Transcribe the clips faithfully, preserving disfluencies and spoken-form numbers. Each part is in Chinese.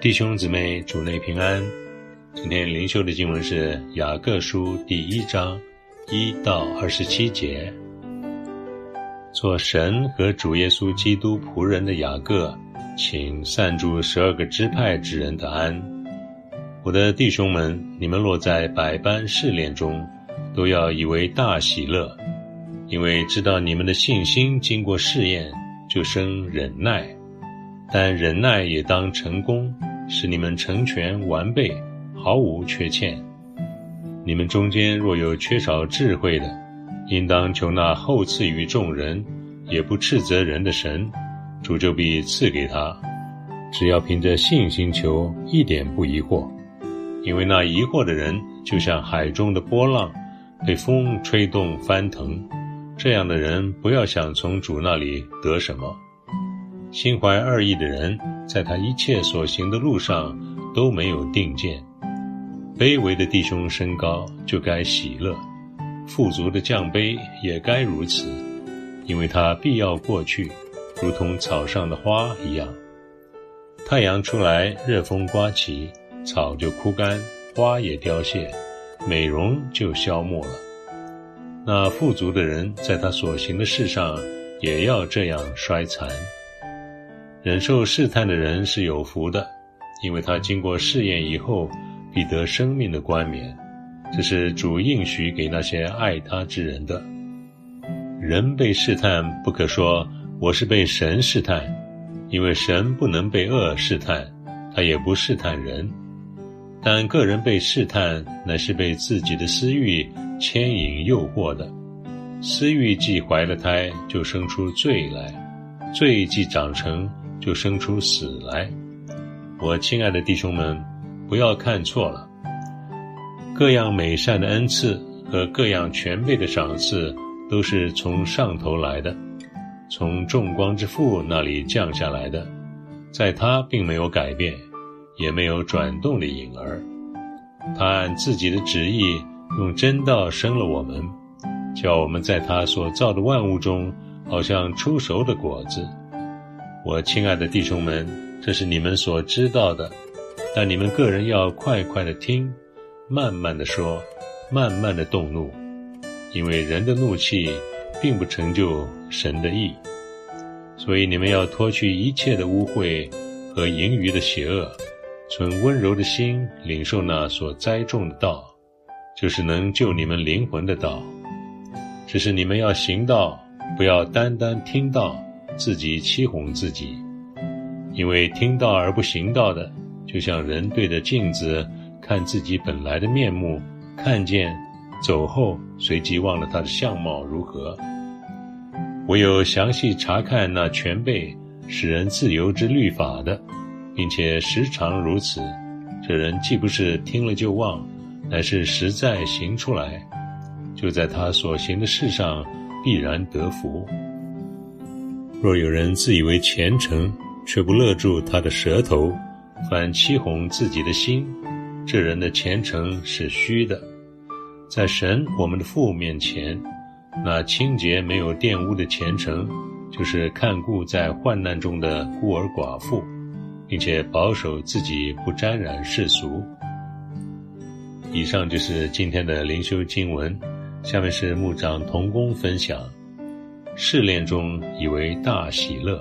弟兄姊妹，主内平安。今天灵修的经文是雅各书第一章一到二十七节。做神和主耶稣基督仆人的雅各，请散住十二个支派之人的安。我的弟兄们，你们落在百般试炼中，都要以为大喜乐，因为知道你们的信心经过试验，就生忍耐。但忍耐也当成功，使你们成全完备，毫无缺欠。你们中间若有缺少智慧的，应当求那厚赐于众人，也不斥责人的神，主就必赐给他。只要凭着信心求，一点不疑惑。因为那疑惑的人，就像海中的波浪，被风吹动翻腾。这样的人，不要想从主那里得什么。心怀二意的人，在他一切所行的路上都没有定见。卑微的弟兄升高，就该喜乐；富足的降卑，也该如此，因为他必要过去，如同草上的花一样。太阳出来，热风刮起，草就枯干，花也凋谢，美容就消没了。那富足的人，在他所行的事上，也要这样衰残。忍受试探的人是有福的，因为他经过试验以后，必得生命的冠冕。这是主应许给那些爱他之人的。人被试探，不可说我是被神试探，因为神不能被恶试探，他也不试探人。但个人被试探，乃是被自己的私欲牵引诱惑的。私欲既怀了胎，就生出罪来；罪既长成，就生出死来。我亲爱的弟兄们，不要看错了。各样美善的恩赐和各样全备的赏赐，都是从上头来的，从众光之父那里降下来的。在他并没有改变，也没有转动的影儿。他按自己的旨意，用真道生了我们，叫我们在他所造的万物中，好像初熟的果子。我亲爱的弟兄们，这是你们所知道的，但你们个人要快快的听，慢慢的说，慢慢的动怒，因为人的怒气并不成就神的义。所以你们要脱去一切的污秽和盈余的邪恶，存温柔的心，领受那所栽种的道，就是能救你们灵魂的道。只是你们要行道，不要单单听道，自己欺哄自己。因为听道而不行道的，就像人对着镜子看自己本来的面目，看见走后，随即忘了他的相貌如何。唯有详细查看那全备使人自由之律法的，并且时常如此，这人既不是听了就忘，乃是实在行出来，就在他所行的事上必然得福。若有人自以为虔诚，却不勒住他的舌头，反欺哄自己的心，这人的虔诚是虚的。在神我们的父面前，那清洁没有玷污的虔诚，就是看顾在患难中的孤儿寡妇，并且保守自己不沾染世俗。以上就是今天的灵修经文，下面是牧长同工分享。试炼中以为大喜乐。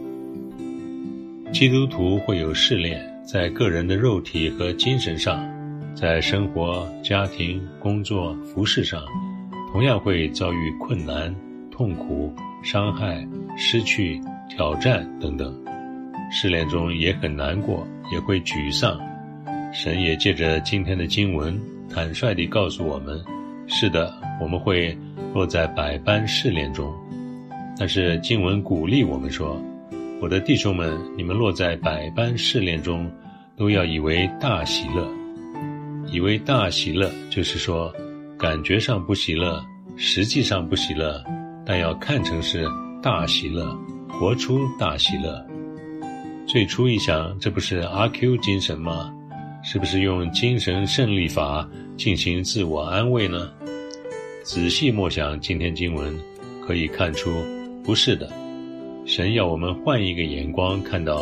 基督徒会有试炼，在个人的肉体和精神上，在生活、家庭、工作、服事上，同样会遭遇困难、痛苦、伤害、失去、挑战等等。试炼中也很难过，也会沮丧。神也借着今天的经文，坦率地告诉我们，是的，我们会落在百般试炼中。但是经文鼓励我们说，我的弟兄们，你们落在百般试炼中，都要以为大喜乐。以为大喜乐，就是说感觉上不喜乐，实际上不喜乐，但要看成是大喜乐，活出大喜乐。最初一想，这不是阿 Q 精神吗？是不是用精神胜利法进行自我安慰呢？仔细默想今天经文，可以看出不是的。神要我们换一个眼光，看到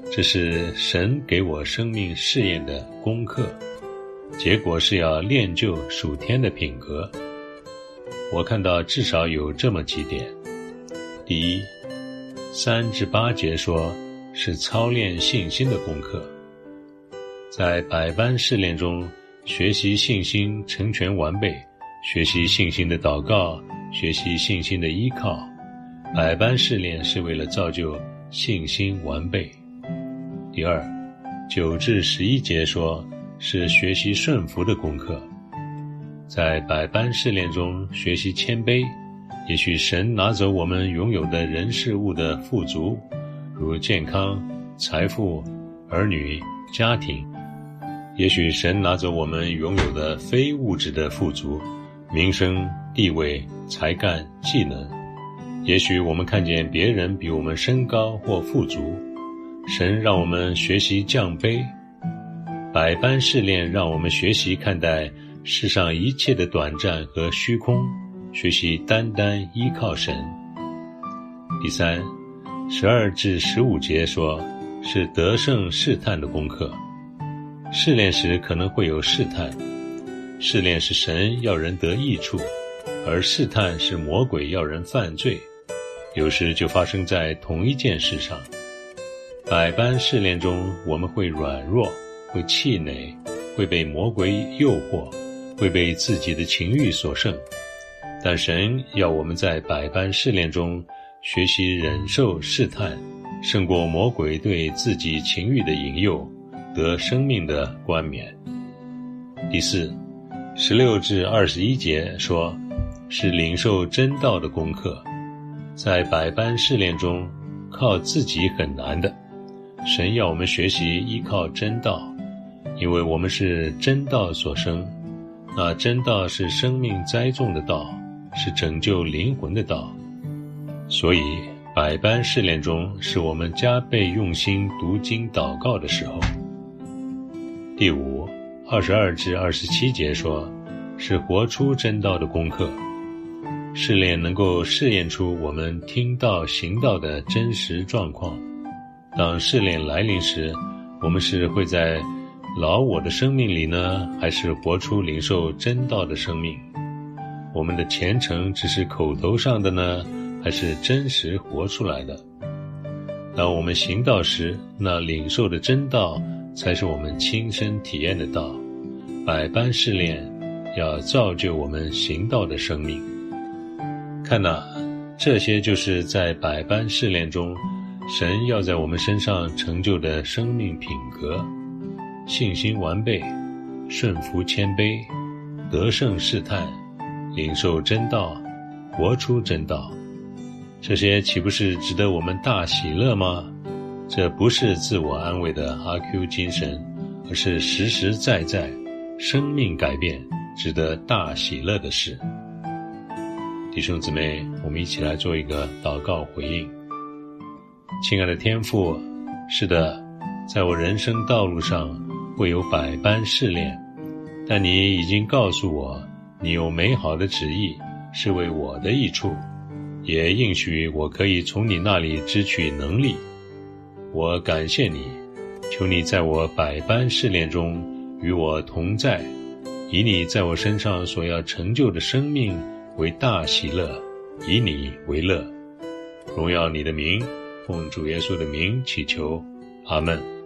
这是神给我生命试验的功课，结果是要练就属天的品格。我看到至少有这么几点。第一，三至八节说是操练信心的功课，在百般试炼中学习信心成全完备，学习信心的祷告，学习信心的依靠。百般试炼是为了造就信心完备。第二，九至十一节说是学习顺服的功课，在百般试炼中学习谦卑。也许神拿走我们拥有的人事物的富足，如健康、财富、儿女、家庭。也许神拿走我们拥有的非物质的富足，名声、地位、才干、技能。也许我们看见别人比我们身高或富足，神让我们学习降卑。百般试炼让我们学习看待世上一切的短暂和虚空，学习单单依靠神。第三，十二至十五节说是得胜试探的功课。试炼时可能会有试探，试炼是神要人得益处，而试探是魔鬼要人犯罪，有时就发生在同一件事上。百般试炼中，我们会软弱，会气馁，会被魔鬼诱惑，会被自己的情欲所胜。但神要我们在百般试炼中学习忍受试探，胜过魔鬼对自己情欲的引诱，得生命的冠冕。第四，十六至二十一节说是领受真道的功课。在百般试炼中，靠自己很难的，神要我们学习依靠真道，因为我们是真道所生。那真道是生命栽种的道，是拯救灵魂的道。所以百般试炼中是我们加倍用心读经祷告的时候。第五，二十二至二十七节说是活出真道的功课。试炼能够试验出我们听到行道的真实状况。当试炼来临时，我们是会在老我的生命里呢，还是活出领受真道的生命？我们的虔诚只是口头上的呢，还是真实活出来的？当我们行道时，那领受的真道才是我们亲身体验的道。百般试炼要造就我们行道的生命。看哪，这些就是在百般试炼中神要在我们身上成就的生命品格：信心完备，顺服谦卑，得胜试探，领受真道，活出真道。这些岂不是值得我们大喜乐吗？这不是自我安慰的阿 Q 精神，而是实实在在生命改变，值得大喜乐的事。弟兄姊妹，我们一起来做一个祷告回应。亲爱的天父，是的，在我人生道路上会有百般试炼，但你已经告诉我，你有美好的旨意，是为我的益处，也应许我可以从你那里支取能力。我感谢你，求你在我百般试炼中与我同在，以你在我身上所要成就的生命为大喜乐，以你为乐。荣耀你的名，奉主耶稣的名祈求，阿们。